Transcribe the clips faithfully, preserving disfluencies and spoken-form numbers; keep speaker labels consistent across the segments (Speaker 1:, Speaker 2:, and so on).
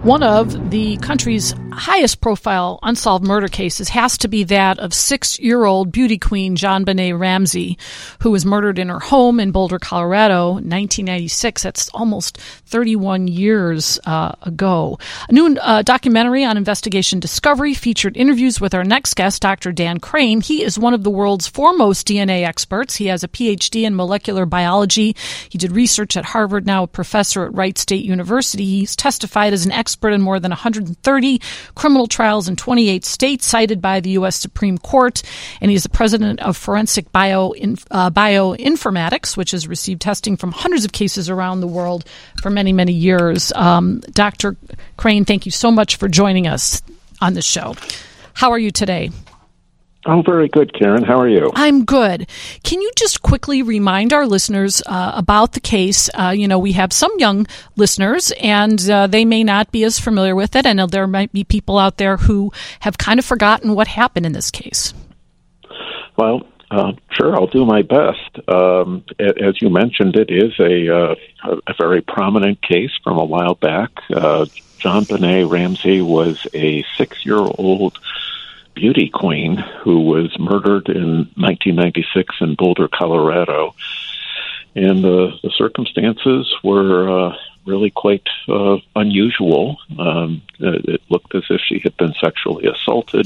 Speaker 1: One of the country's highest profile unsolved murder cases has to be that of six-year-old beauty queen JonBenét Ramsey, who was murdered in her home in Boulder, Colorado, in nineteen ninety-six. That's almost thirty-one years uh, ago. A new uh, documentary on Investigation Discovery featured interviews with our next guest, Doctor Dan Crane. He is one of the world's foremost D N A experts. He has a P H D in molecular biology. He did research at Harvard, now a professor at Wright State University. He's testified as an expert expert in more than one hundred thirty criminal trials in twenty-eight states, cited by the U S Supreme Court, and he's the president of Forensic Bio uh, Bioinformatics, which has received testing from hundreds of cases around the world for many, many years. Um, Doctor Crane, thank you so much for joining us on this show. How are you today?
Speaker 2: I'm very good, Karen. How are you?
Speaker 1: I'm good. Can you just quickly remind our listeners uh, about the case? Uh, you know, we have some young listeners, and uh, they may not be as familiar with it. I know there might be people out there who have kind of forgotten what happened in this case.
Speaker 2: Well, uh, sure, I'll do my best. Um, as you mentioned, it is a, uh, a very prominent case from a while back. Uh, JonBenét Ramsey was a six-year-old beauty queen who was murdered in nineteen ninety-six in Boulder, Colorado. And uh, the circumstances were uh, really quite uh, unusual. Um, it looked as if she had been sexually assaulted.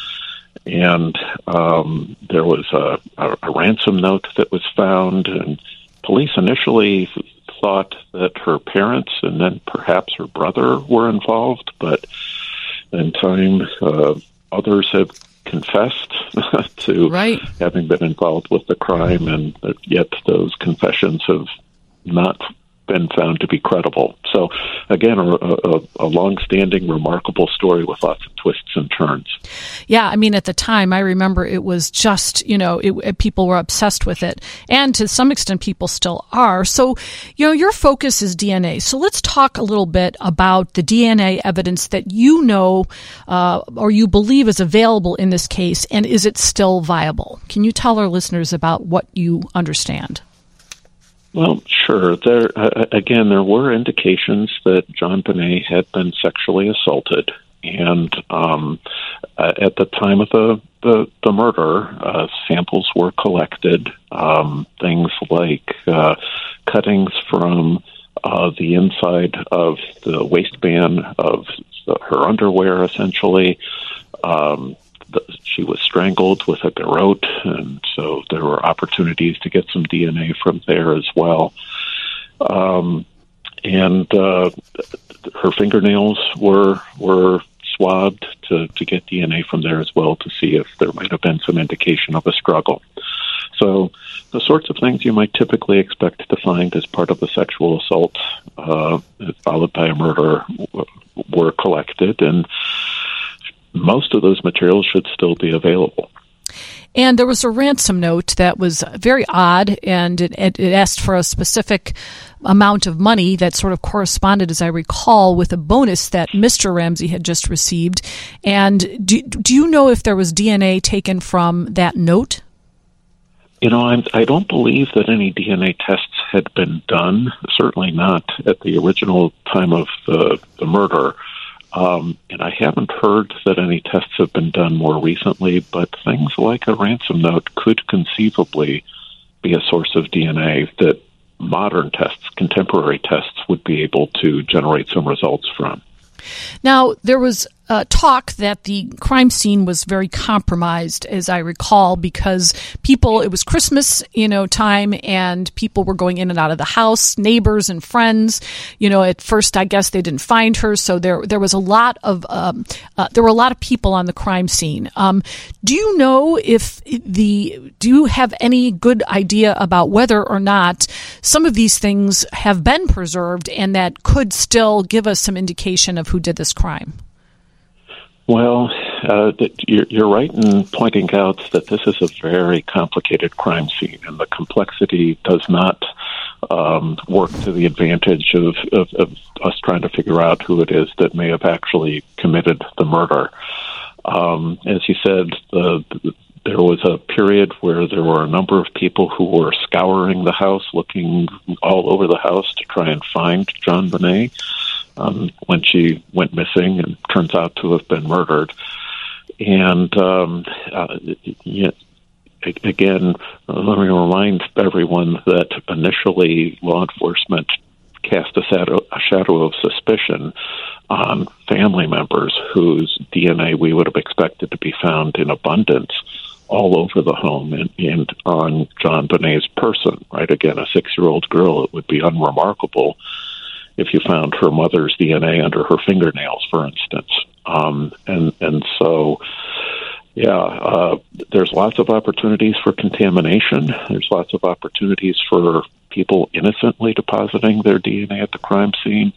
Speaker 2: And um, there was a, a, a ransom note that was found. And police initially thought that her parents and then perhaps her brother were involved. But in time, uh, others have confessed to
Speaker 1: right. having
Speaker 2: been involved with the crime, and yet those confessions have not been found to be credible. So, again, a, a, a long-standing, remarkable story with lots of twists and turns.
Speaker 1: Yeah, I mean, at the time, I remember it was just, you know, it, it, people were obsessed with it. And to some extent, people still are. So, you know, your focus is D N A. So let's talk a little bit about the D N A evidence that you know uh, or you believe is available in this case, and is it still viable? Can you tell our listeners about what you understand?
Speaker 2: Well, sure. There uh, again, there were indications that JonBenét had been sexually assaulted, and um, uh, at the time of the the, the murder, uh, samples were collected. Um, things like uh, cuttings from uh, the inside of the waistband of the, her underwear, essentially. Um, She was strangled with a garrote, and so there were opportunities to get some D N A from there as well. Um, and uh, her fingernails were were swabbed to, to get D N A from there as well to see if there might have been some indication of a struggle. So the sorts of things you might typically expect to find as part of a sexual assault uh, followed by a murder w- were collected, and most of those materials should still be available.
Speaker 1: And there was a ransom note that was very odd, and it, it, it asked for a specific amount of money that sort of corresponded, as I recall, with a bonus that Mister Ramsey had just received. And do, do you know if there was D N A taken from that note?
Speaker 2: You know, I'm, I don't believe that any D N A tests had been done, certainly not at the original time of the, the murder. Um, and I haven't heard that any tests have been done more recently, but things like a ransom note could conceivably be a source of D N A that modern tests, contemporary tests, would be able to generate some results from.
Speaker 1: Now, there was uh, talk that the crime scene was very compromised, as I recall, because people, it was Christmas, you know, time, and people were going in and out of the house, neighbors and friends. You know, at first, I guess they didn't find her, so there there was a lot of um, uh, there were a lot of people on the crime scene. Um, do you know if the do you have any good idea about whether or not some of these things have been preserved and that could still give us some indication of who did this crime?
Speaker 2: Well, uh, you're, you're right in pointing out that this is a very complicated crime scene, and the complexity does not um, work to the advantage of, of, of us trying to figure out who it is that may have actually committed the murder. Um, as you said, the, the, there was a period where there were a number of people who were scouring the house, looking all over the house to try and find JonBenét. um, when she went missing and turns out to have been murdered. And um, uh, yeah, again, let me remind everyone that initially law enforcement cast a shadow, a shadow of suspicion on family members whose D N A we would have expected to be found in abundance all over the home and, and on JonBenét's person, right? Again, a six-year-old girl, it would be unremarkable if you found her mother's D N A under her fingernails, for instance. Um, and, and so, yeah, uh, there's lots of opportunities for contamination. There's lots of opportunities for people innocently depositing their D N A at the crime scene,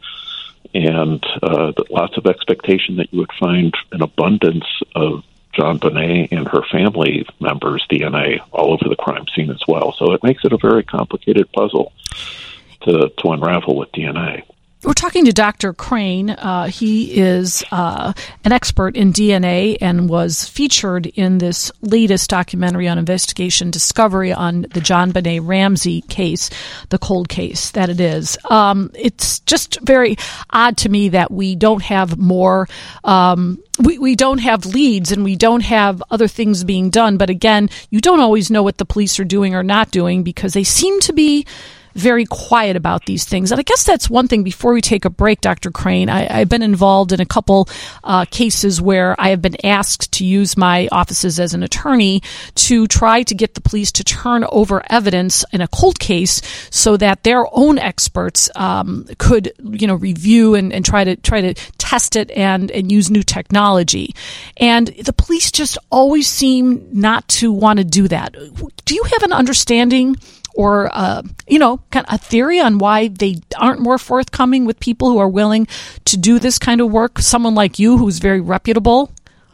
Speaker 2: and uh, lots of expectation that you would find an abundance of JonBenét and her family members' D N A all over the crime scene as well. So it makes it a very complicated puzzle to, to unravel with D N A.
Speaker 1: We're talking to Doctor Crane. Uh, he is uh, an expert in D N A and was featured in this latest documentary on Investigation Discovery on the JonBenét Ramsey case, the cold case that it is. Um, it's just very odd to me that we don't have more um, We, we don't have leads and we don't have other things being done. But again, you don't always know what the police are doing or not doing because they seem to be very quiet about these things. And I guess that's one thing before we take a break, Doctor Crane. I, I've been involved in a couple uh, cases where I have been asked to use my offices as an attorney to try to get the police to turn over evidence in a cold case so that their own experts um, could, you know, review and, and try to try to test it and, and use new technology. And the police just always seem not to want to do that. Do you have an understanding or, uh, you know, kind of a theory on why they aren't more forthcoming with people who are willing to do this kind of work? Someone like you who's very reputable?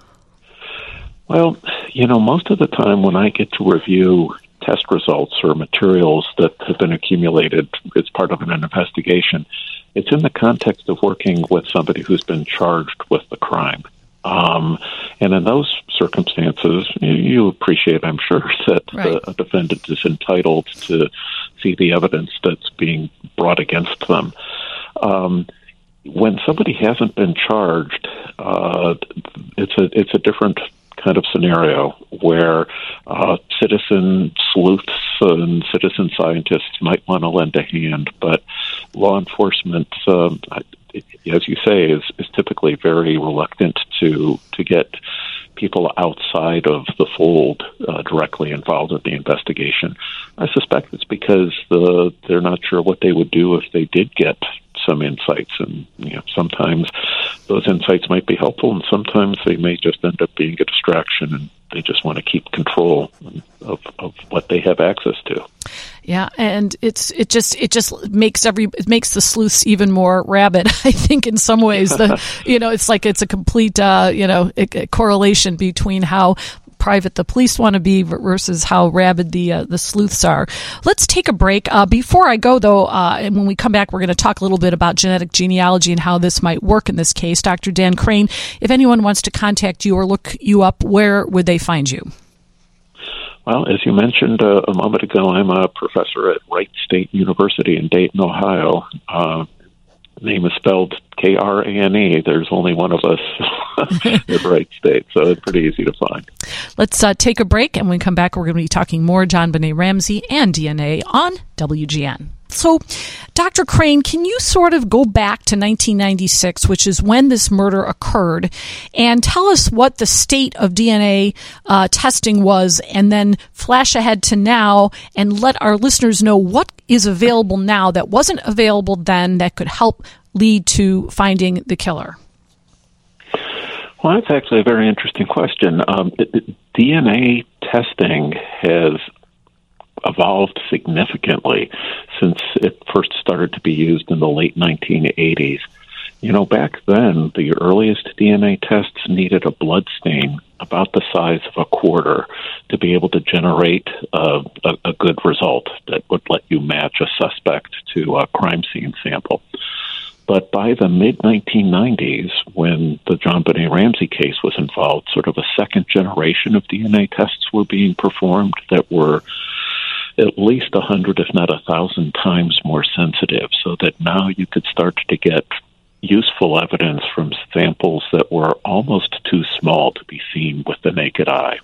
Speaker 2: Well, you know, most of the time when I get to review test results or materials that have been accumulated as part of an investigation, it's in the context of working with somebody who's been charged with the crime. Um, and in those circumstances, you appreciate, I'm sure, that right. the, a defendant is entitled to see the evidence that's being brought against them. Um, when somebody hasn't been charged, uh, it's a it's a different kind of scenario where uh, citizen sleuths and citizen scientists might want to lend a hand, but law enforcement, um, as you say, is, is typically very reluctant to to get people outside of the fold uh, directly involved in the investigation. I suspect it's because the, they're not sure what they would do if they did get some insights, and you know, sometimes those insights might be helpful, and sometimes they may just end up being a distraction, and they just want to keep control of, of what they have access to.
Speaker 1: Yeah, and it's it just it just makes every it makes the sleuths even more rabid. I think in some ways, the you know, it's like it's a complete uh, you know a, a correlation between how private the police want to be versus how rabid the uh, the sleuths are. Let's take a break. Uh, before I go, though, uh, and when we come back, we're going to talk a little bit about genetic genealogy and how this might work in this case. Doctor Dan Crane, if anyone wants to contact you or look you up, where would they find you?
Speaker 2: Well, as you mentioned uh, a moment ago, I'm a professor at Wright State University in Dayton, Ohio. Uh, name is spelled K R A N E. There's only one of us at Wright State, so it's pretty easy to find.
Speaker 1: Let's uh, take a break, and when we come back, we're going to be talking more JonBenét Ramsey and D N A on W G N. So, Doctor Crane, can you sort of go back to nineteen ninety-six, which is when this murder occurred, and tell us what the state of D N A uh, testing was, and then flash ahead to now and let our listeners know what is available now that wasn't available then that could help lead to finding the killer?
Speaker 2: Well, that's actually a very interesting question. Um, D N A testing has evolved significantly since it first started to be used in the late nineteen eighties. You know, back then, the earliest D N A tests needed a blood stain about the size of a quarter to be able to generate uh, a, a good result that would let you match a suspect to a crime scene sample. But by the mid nineteen nineties, when the JonBenét Ramsey case was involved, sort of a second generation of D N A tests were being performed that were at least a hundred, if not a thousand times more sensitive, so that now you could start to get, useful evidence from samples that were almost too small to be seen with the naked eye.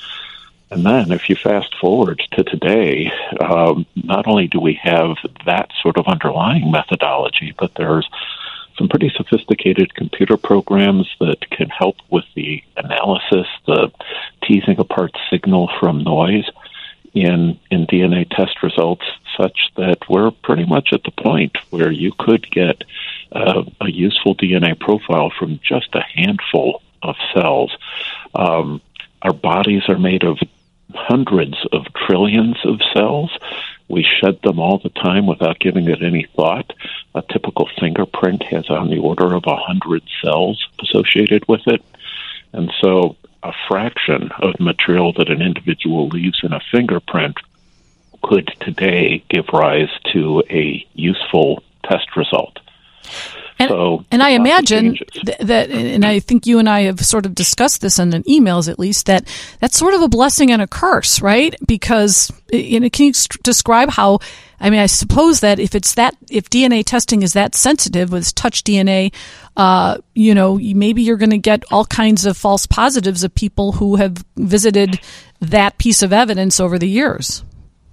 Speaker 2: And then if you fast forward to today, um, not only do we have that sort of underlying methodology, but there's some pretty sophisticated computer programs that can help with the analysis, the teasing apart signal from noise in, in D N A test results, such that we're pretty much at the point where you could get uh, a useful D N A profile from just a handful of cells. Um, our bodies are made of hundreds of trillions of cells. We shed them all the time without giving it any thought. A typical fingerprint has on the order of a hundred cells associated with it. And so a fraction of the material that an individual leaves in a fingerprint could today give rise to a useful test result.
Speaker 1: And,
Speaker 2: so,
Speaker 1: and I imagine th- that, and I think you and I have sort of discussed this in the emails at least, that that's sort of a blessing and a curse, right? Because, you know, can you st- describe how, I mean, I suppose that if it's that, if D N A testing is that sensitive with touch D N A, uh, you know, maybe you're going to get all kinds of false positives of people who have visited that piece of evidence over the years.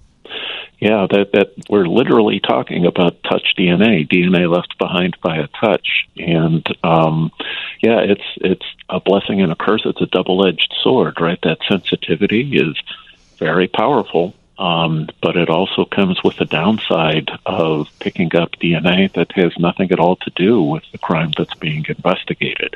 Speaker 2: Yeah, that, that we're literally talking about touch D N A, D N A left behind by a touch. And, um, yeah, it's it's a blessing and a curse. It's a double-edged sword, right? That sensitivity is very powerful, um, but it also comes with the downside of picking up D N A that has nothing at all to do with the crime that's being investigated.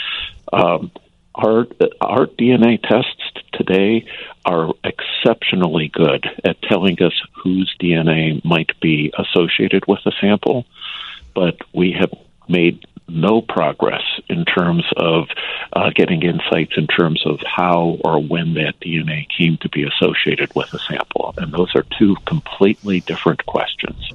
Speaker 2: Um, our, our D N A tests today are exceptionally good at telling us whose D N A might be associated with a sample, but we have made no progress in terms of uh, getting insights in terms of how or when that D N A came to be associated with a sample. And those are two completely different questions.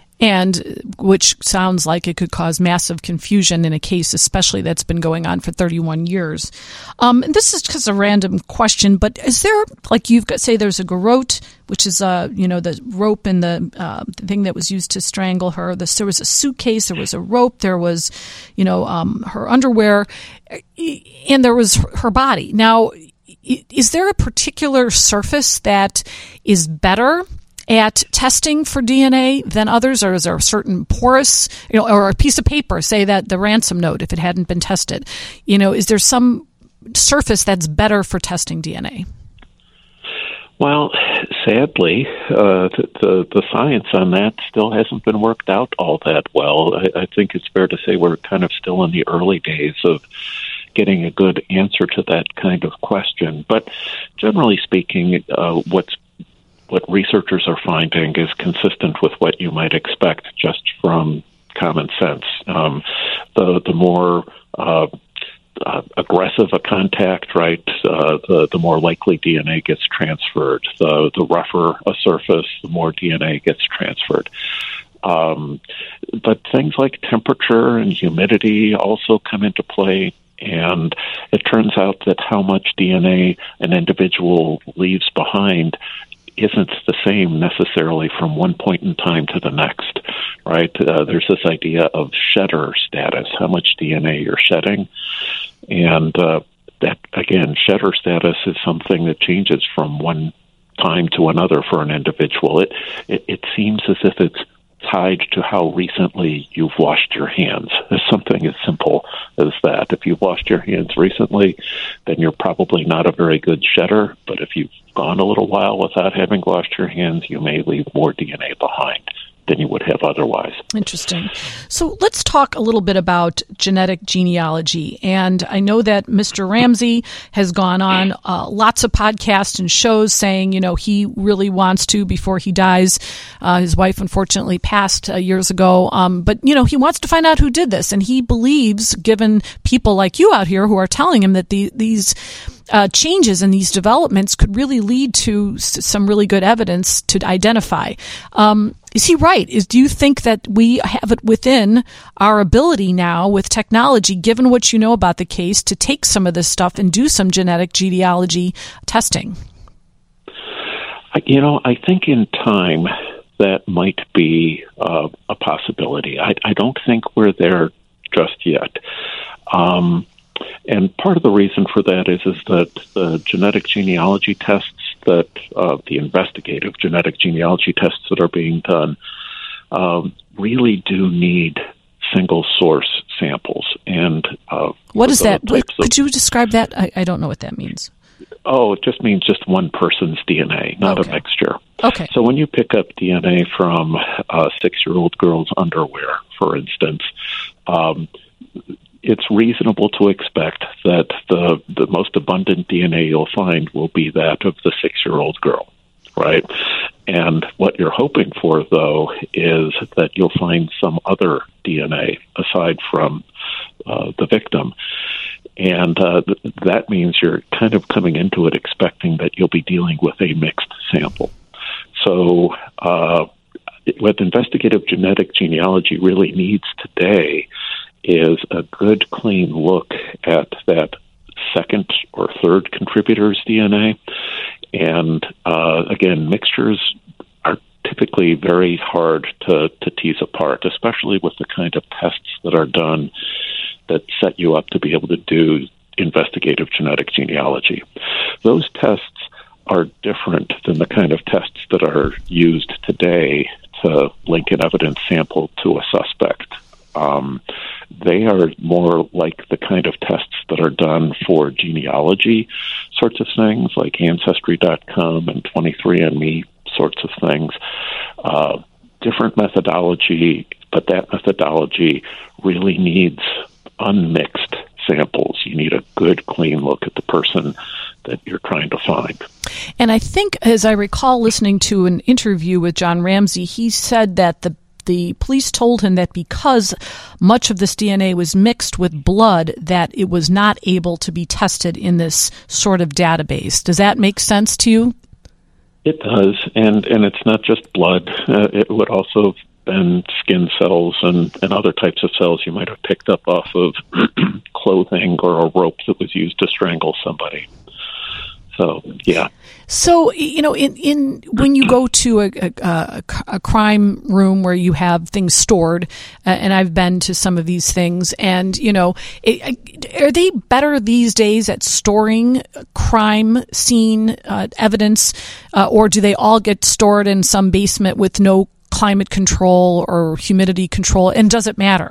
Speaker 1: And which sounds like it could cause massive confusion in a case, especially that's been going on for thirty-one years. Um, and this is just a random question, but is there, like you've got, say there's a garrote, which is, uh, you know, the rope and the, uh, the thing that was used to strangle her. This, there was a suitcase, there was a rope, there was, you know, um, her underwear, and there was her body. Now, is there a particular surface that is better at testing for D N A than others, or is there a certain porous, you know, or a piece of paper, say that the ransom note, if it hadn't been tested, you know, is there some surface that's better for testing D N A?
Speaker 2: Well, sadly, uh, the, the the science on that still hasn't been worked out all that well. I, I think it's fair to say we're kind of still in the early days of getting a good answer to that kind of question. But generally speaking, uh, what's what researchers are finding is consistent with what you might expect just from common sense. Um, the the more uh, uh, aggressive a contact, right, uh, the the more likely D N A gets transferred. The the rougher a surface, the more D N A gets transferred. Um, but things like temperature and humidity also come into play. And it turns out that how much D N A an individual leaves behind isn't the same necessarily from one point in time to the next, right? Uh, there's this idea of shedder status, how much D N A you're shedding. And uh, that, again, shedder status is something that changes from one time to another for an individual. It, it, it seems as if it's tied to how recently you've washed your hands. It's something as simple as that. If you've washed your hands recently, then you're probably not a very good shedder. But if you've gone a little while without having washed your hands, you may leave more D N A behind than you would have otherwise.
Speaker 1: Interesting. So let's talk a little bit about genetic genealogy. And I know that Mister Ramsey has gone on uh, lots of podcasts and shows saying, you know, he really wants to before he dies. Uh, his wife unfortunately passed uh, years ago. Um, but, you know, he wants to find out who did this. And he believes, given people like you out here who are telling him that the, these Uh, changes in these developments could really lead to s- some really good evidence to identify. Um, is he right? Is do you think that we have it within our ability now with technology, given what you know about the case, to take some of this stuff and do some genetic genealogy testing?
Speaker 2: You know, I think in time that might be uh, a possibility. I, I don't think we're there just yet. Um, and part of the reason for that is, is that the genetic genealogy tests that, uh, the investigative genetic genealogy tests that are being done, um, really do need single source samples. And uh,
Speaker 1: what is that? Wait,
Speaker 2: of,
Speaker 1: could you describe that? I, I don't know what that means.
Speaker 2: Oh, it just means just one person's D N A, not
Speaker 1: okay.
Speaker 2: a mixture.
Speaker 1: Okay.
Speaker 2: So when you pick up D N A from a six-year-old girl's underwear, for instance, um, it's reasonable to expect that the the most abundant D N A you'll find will be that of the six-year-old girl, right? And what you're hoping for, though, is that you'll find some other D N A aside from uh, the victim. And uh, th- that means you're kind of coming into it expecting that you'll be dealing with a mixed sample. So uh, what investigative genetic genealogy really needs today is a good, clean look at that second or third contributor's D N A. And uh, again, mixtures are typically very hard to, to tease apart, especially with the kind of tests that are done that set you up to be able to do investigative genetic genealogy. Those tests are different than the kind of tests that are used today to link an evidence sample to a suspect. Um, they are more like the kind of tests that are done for genealogy sorts of things, like Ancestry dot com and twenty-three and me sorts of things. Uh, different methodology, but that methodology really needs unmixed samples. You need a good, clean look at the person that you're trying to find.
Speaker 1: And I think, as I recall listening to an interview with John Ramsey, he said that the the police told him that because much of this D N A was mixed with blood, that it was not able to be tested in this sort of database. Does that make sense to you?
Speaker 2: It does, and, and it's not just blood. Uh, it would also and skin cells and, and other types of cells you might have picked up off of clothing or a rope that was used to strangle somebody. So, yeah.
Speaker 1: So, you know, in, in when you go to a, a, a crime room where you have things stored, uh, and I've been to some of these things, and, you know, it, are they better these days at storing crime scene uh, evidence, uh, or do they all get stored in some basement with no climate control or humidity control, and does it matter?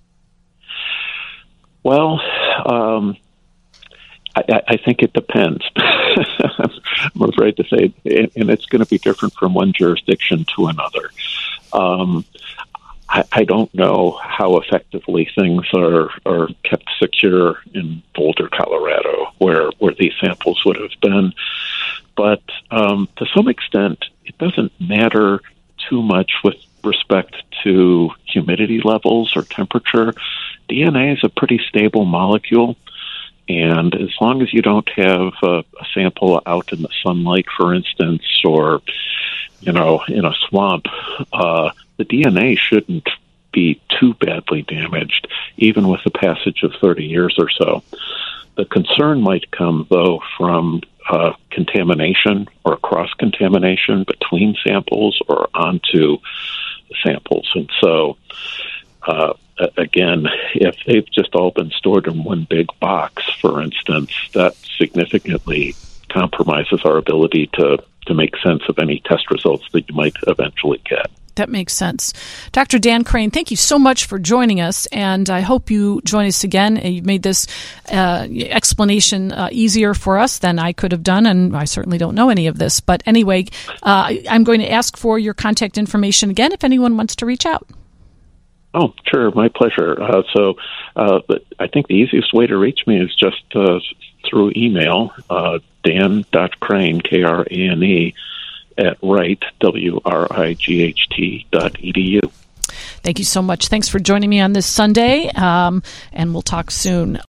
Speaker 2: Well, um, I, I think it depends. I'm afraid to say, and it's going to be different from one jurisdiction to another. Um, I, I don't know how effectively things are, are kept secure in Boulder, Colorado, where, where these samples would have been. But um, to some extent, it doesn't matter too much with respect to humidity levels or temperature. D N A is a pretty stable molecule, and as long as you don't have a, a sample out in the sunlight, for instance, or, you know, in a swamp, uh, the D N A shouldn't be too badly damaged, even with the passage of thirty years or so. The concern might come, though, from uh, contamination or cross-contamination between samples or onto the samples. And so, uh, again, if they've just all been stored in one big box, for instance, that significantly compromises our ability to, to make sense of any test results that you might eventually get.
Speaker 1: That makes sense. Doctor Dan Crane, thank you so much for joining us, and I hope you join us again. You've made this uh, explanation uh, easier for us than I could have done, and I certainly don't know any of this. But anyway, uh, I'm going to ask for your contact information again if anyone wants to reach out.
Speaker 2: Oh, sure. My pleasure. Uh, so uh, I think the easiest way to reach me is just uh, through email, uh, dan.crane, K R A N E, at Wright, W R I G H T dot E D U.
Speaker 1: Thank you so much. Thanks for joining me on this Sunday, um, and we'll talk soon.